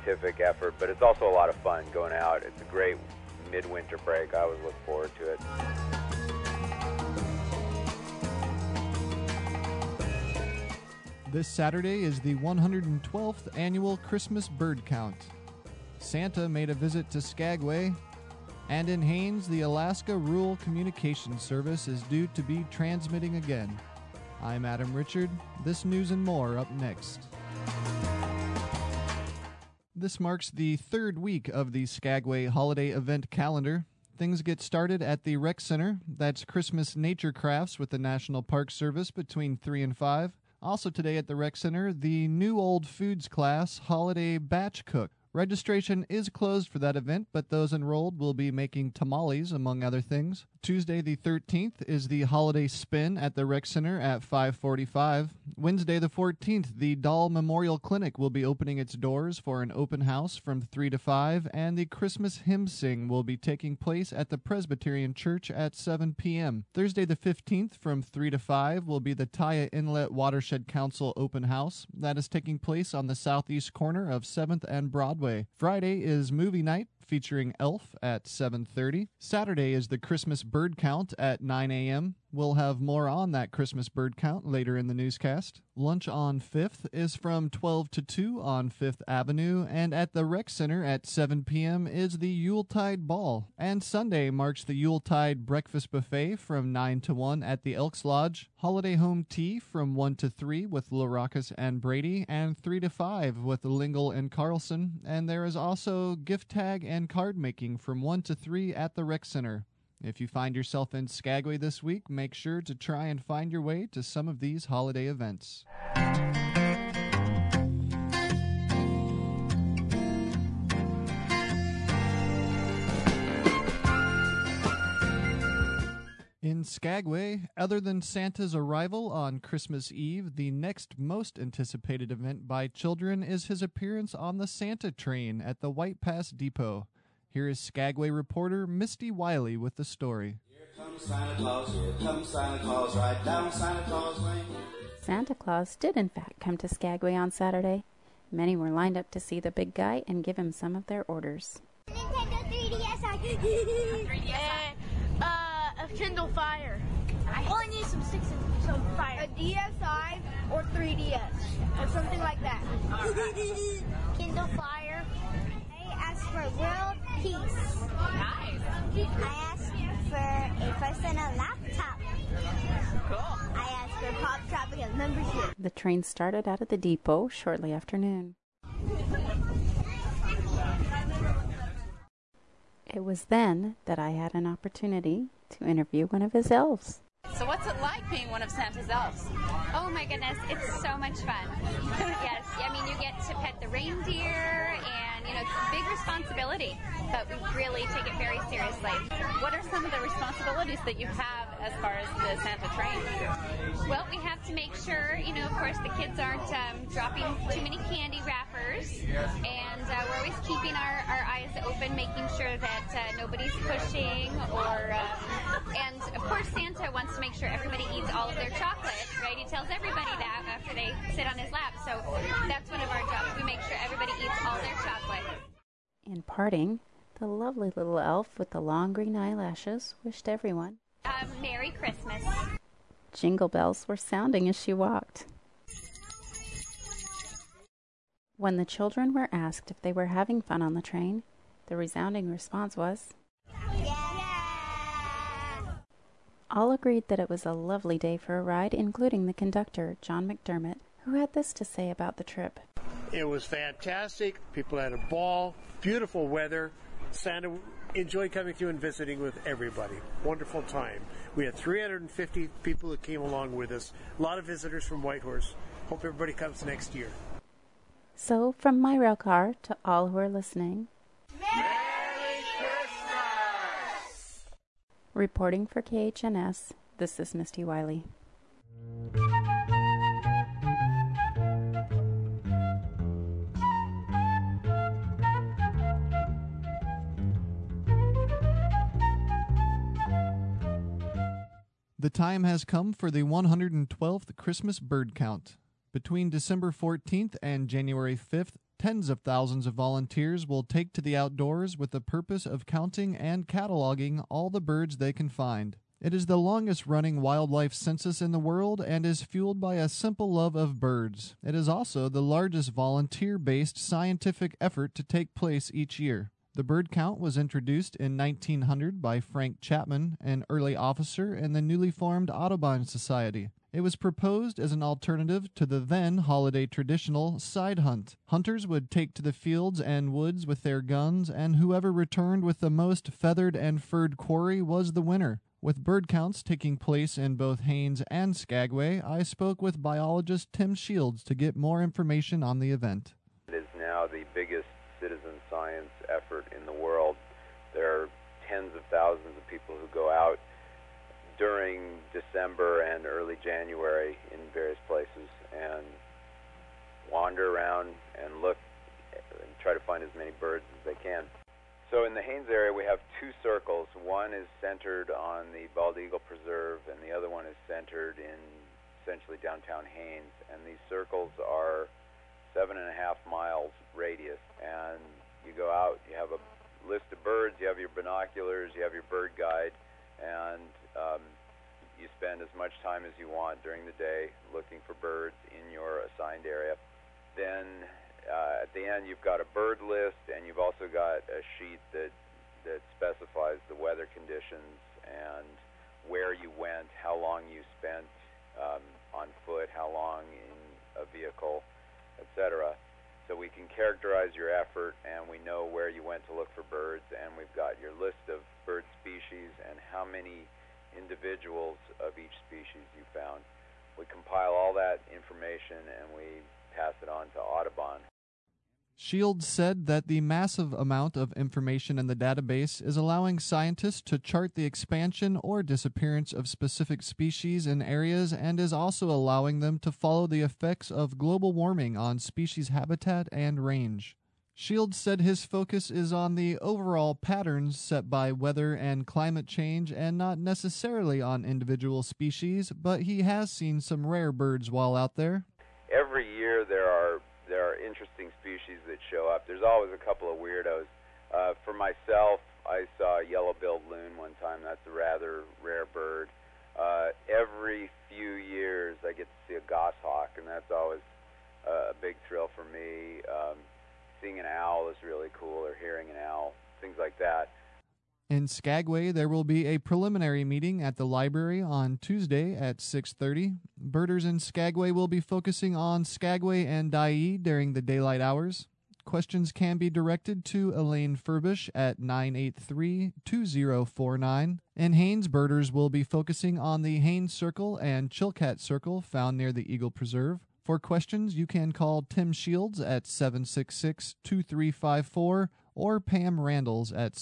scientific effort, but it's also a lot of fun going out. It's a great midwinter break. I always look forward to it. This Saturday is the 112th annual Christmas bird count. Santa made a visit to Skagway, and in Haines, the Alaska Rural Communications Service is due to be transmitting again. I'm Adam Richard. This news and more up next. This marks the third week of the Skagway holiday event calendar. Things get started at the Rec Center. That's Christmas Nature Crafts with the National Park Service between 3 and 5. Also today at the Rec Center, the New Old Foods class Holiday Batch Cook. Registration is closed for that event, but those enrolled will be making tamales, among other things. Tuesday the 13th is the Holiday Spin at the Rec Center at 5:45. Wednesday the 14th, the Dahl Memorial Clinic will be opening its doors for an open house from 3 to 5, and the Christmas Hymn Sing will be taking place at the Presbyterian Church at 7 p.m. Thursday the 15th from 3 to 5 will be the Taya Inlet Watershed Council open house. That is taking place on the southeast corner of 7th and Broadway. Friday is movie night featuring Elf at 7:30. Saturday is the Christmas bird count at 9 a.m. We'll have more on that Christmas bird count later in the newscast. Lunch on 5th is from 12 to 2 on 5th Avenue, and at the Rec Center at 7 p.m. is the Yuletide Ball. And Sunday marks the Yuletide Breakfast Buffet from 9 to 1 at the Elks Lodge, Holiday Home Tea from 1 to 3 with Laracus and Brady, and 3 to 5 with Lingle and Carlson, and there is also gift tag and card making from 1 to 3 at the Rec Center. If you find yourself in Skagway this week, make sure to try and find your way to some of these holiday events. In Skagway, other than Santa's arrival on Christmas Eve, the next most anticipated event by children is his appearance on the Santa train at the White Pass Depot. Here is Skagway reporter Misty Wiley with the story. Here comes Santa Claus, right down Santa Claus Lane. Santa Claus did in fact come to Skagway on Saturday. Many were lined up to see the big guy and give him some of their orders. Nintendo 3DS. 3DS. A Kindle Fire. I only need some sticks and some fire. A DSi or 3DS or something like that. Kindle Fire. I asked for world peace. Nice. I asked for a personal laptop. Cool. I asked for Pop Tropical membership. The train started out at the depot shortly after noon. It was then that I had an opportunity to interview one of his elves. So what's it like being one of Santa's elves? Oh my goodness, it's so much fun. Yes, I mean you get to pet the reindeer and it's a big responsibility, but we really take it very seriously. What are some of the responsibilities that you have as far as the Santa train? Well, we have to make sure, of course the kids aren't dropping too many candy wrappers, and we're always keeping our eyes open, making sure that nobody's pushing and of course Santa wants to make sure everybody eats all of their chocolate, right? He tells everybody that after they sit on his lap, so that's one of our jobs. We make sure everybody eats all their chocolate. In parting, the lovely little elf with the long green eyelashes wished everyone Merry Christmas. Jingle bells were sounding as she walked. When the children were asked if they were having fun on the train, the resounding response was, Yeah. All agreed that it was a lovely day for a ride, including the conductor, John McDermott, who had this to say about the trip. It was fantastic. People had a ball. Beautiful weather. Santa enjoyed coming through and visiting with everybody. Wonderful time. We had 350 people that came along with us. A lot of visitors from Whitehorse. Hope everybody comes next year. So, from my rail car to all who are listening, Merry Christmas! reporting for KHNS, this is Misty Wiley. The time has come for the 112th Christmas bird count. Between December 14th and January 5th, Tens of thousands of volunteers will take to the outdoors with the purpose of counting and cataloging all the birds they can find. It is the longest-running wildlife census in the world and is fueled by a simple love of birds. It is also the largest volunteer-based scientific effort to take place each year. The bird count was introduced in 1900 by Frank Chapman, an early officer in the newly formed Audubon Society. It was proposed as an alternative to the then holiday traditional side hunt. Hunters would take to the fields and woods with their guns, and whoever returned with the most feathered and furred quarry was the winner. With bird counts taking place in both Haines and Skagway, I spoke with biologist Tim Shields to get more information on the event. It is now the biggest citizen science effort in the world. There are tens of thousands of people who go out during December and early January in various places and wander around and look and try to find as many birds as they can. So in the Haines area we have two circles. One is centered on the Bald Eagle Preserve and the other one is centered in essentially downtown Haines. And these circles are 7.5 miles radius. And you go out, you have a list of birds, you have your binoculars, you have your bird guide, and you spend as much time as you want during the day looking for birds in your assigned area. Then at the end you've got a bird list, and you've also got a sheet that specifies the weather conditions and where you went, how long you spent on foot, how long in a vehicle, etc. So we can characterize your effort, and we know where you went to look for birds, and we've got your list of bird species and how many individuals of each species you found. We compile all that information and we pass it on to Audubon. Shields said that the massive amount of information in the database is allowing scientists to chart the expansion or disappearance of specific species in areas and is also allowing them to follow the effects of global warming on species habitat and range. Shields said his focus is on the overall patterns set by weather and climate change and not necessarily on individual species, but he has seen some rare birds while out there. Every year there are interesting species that show up. There's always a couple of weirdos. For myself, I saw a yellow-billed loon one time. That's a rather rare bird. Every few years I get to see a goshawk, and that's always a big thrill for me. Seeing an owl is really cool, or hearing an owl, things like that. In Skagway, there will be a preliminary meeting at the library on Tuesday at 6:30. Birders in Skagway will be focusing on Skagway and Dyea during the daylight hours. Questions can be directed to Elaine Furbish at 983-2049. In Haines, birders will be focusing on the Haines Circle and Chilkat Circle found near the Eagle Preserve. For questions, you can call Tim Shields at 766-2354 or Pam Randalls at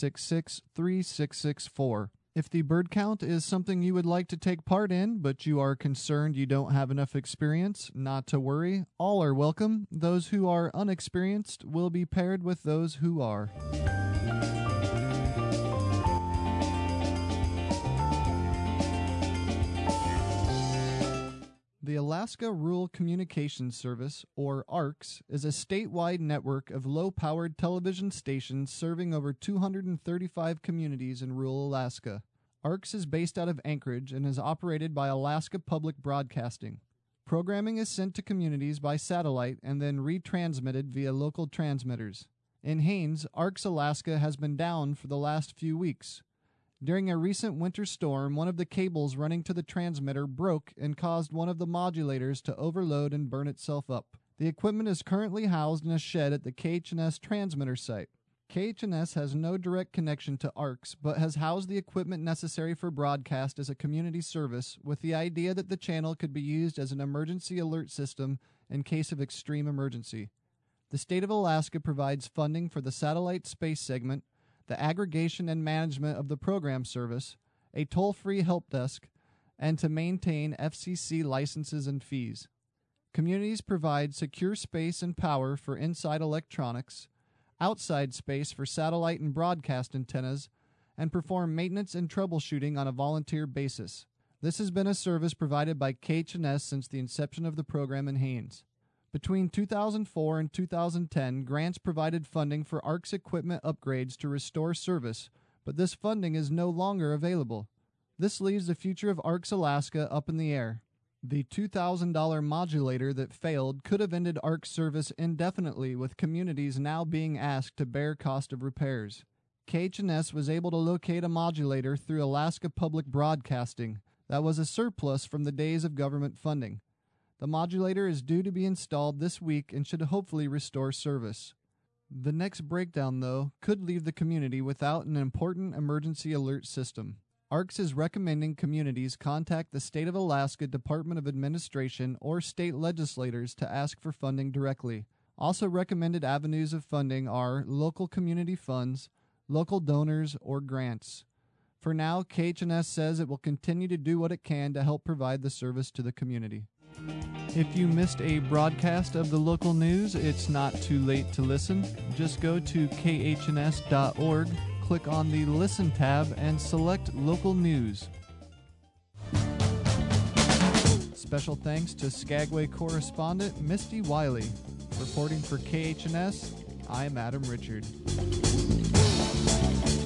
766-3664. If the bird count is something you would like to take part in, but you are concerned you don't have enough experience, not to worry. All are welcome. Those who are unexperienced will be paired with those who are. The Alaska Rural Communications Service, or ARCS, is a statewide network of low-powered television stations serving over 235 communities in rural Alaska. ARCS is based out of Anchorage and is operated by Alaska Public Broadcasting. Programming is sent to communities by satellite and then retransmitted via local transmitters. In Haines, ARCS Alaska has been down for the last few weeks. During a recent winter storm, one of the cables running to the transmitter broke and caused one of the modulators to overload and burn itself up. The equipment is currently housed in a shed at the KH&S transmitter site. KH&S has no direct connection to ARCS, but has housed the equipment necessary for broadcast as a community service, with the idea that the channel could be used as an emergency alert system in case of extreme emergency. The state of Alaska provides funding for the satellite space segment, the aggregation and management of the program service, a toll-free help desk, and to maintain FCC licenses and fees. Communities provide secure space and power for inside electronics, outside space for satellite and broadcast antennas, and perform maintenance and troubleshooting on a volunteer basis. This has been a service provided by KH&S since the inception of the program in Haines. Between 2004 and 2010, grants provided funding for ARC's equipment upgrades to restore service, but this funding is no longer available. This leaves the future of ARC's Alaska up in the air. The $2,000 modulator that failed could have ended ARC's service indefinitely, with communities now being asked to bear cost of repairs. KHNS was able to locate a modulator through Alaska Public Broadcasting. That was a surplus from the days of government funding. The modulator is due to be installed this week and should hopefully restore service. The next breakdown, though, could leave the community without an important emergency alert system. ARCS is recommending communities contact the State of Alaska Department of Administration or state legislators to ask for funding directly. Also recommended avenues of funding are local community funds, local donors, or grants. For now, KHNS says it will continue to do what it can to help provide the service to the community. If you missed a broadcast of the local news, it's not too late to listen. Just go to khns.org, click on the Listen tab, and select Local News. Special thanks to Skagway correspondent Misty Wiley. Reporting for KHNS, I'm Adam Richard.